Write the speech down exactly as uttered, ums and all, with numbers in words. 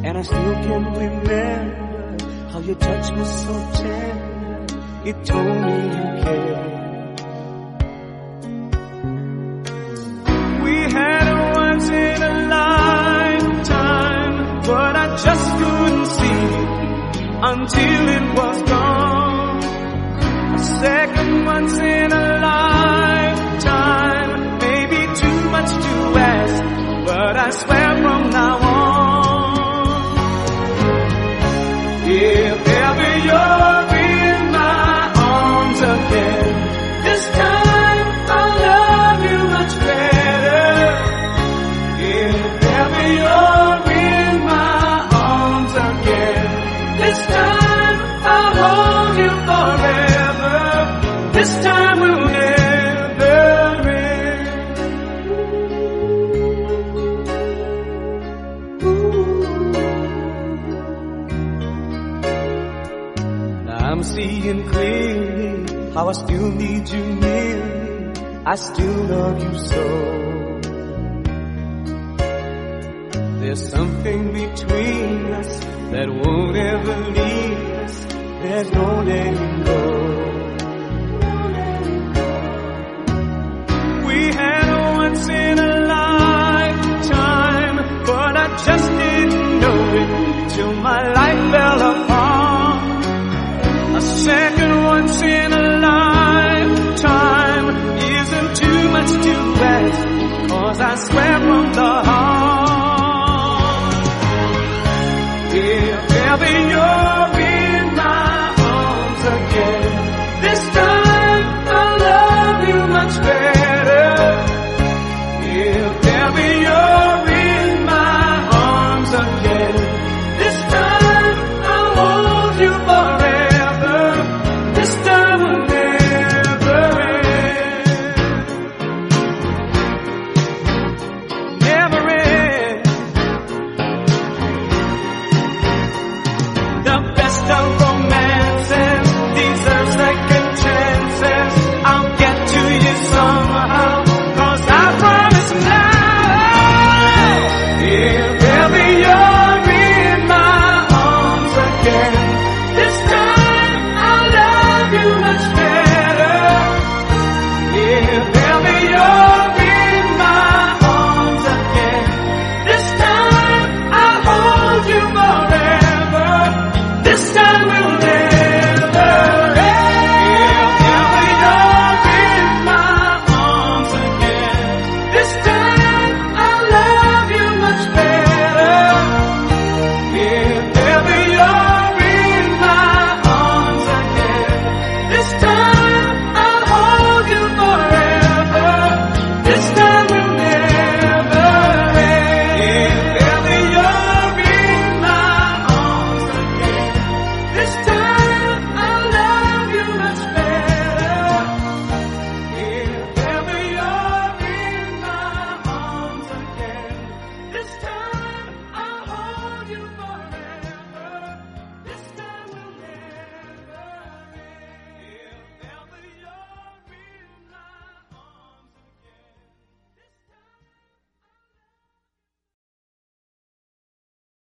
And I still can remember how your touch was so tender. It told me you cared. We had a once in a lifetime, but I just couldn't see it until it was gone. A second once in a lifetime, maybe too much to ask, but I swear from now on, if ever you're in my arms again, this time I'll love you much better. If ever you're in my arms again, this time I'll hold you forever. This time will never end. Now I'm seeing clearly how I still need you near me. I still love you so. There's something between us that won't ever leave us. There's no letting go. We had a once in a lifetime, but I just didn't know it till my life fell apart. A second once in a lifetime isn't too much to ask, 'cause I swear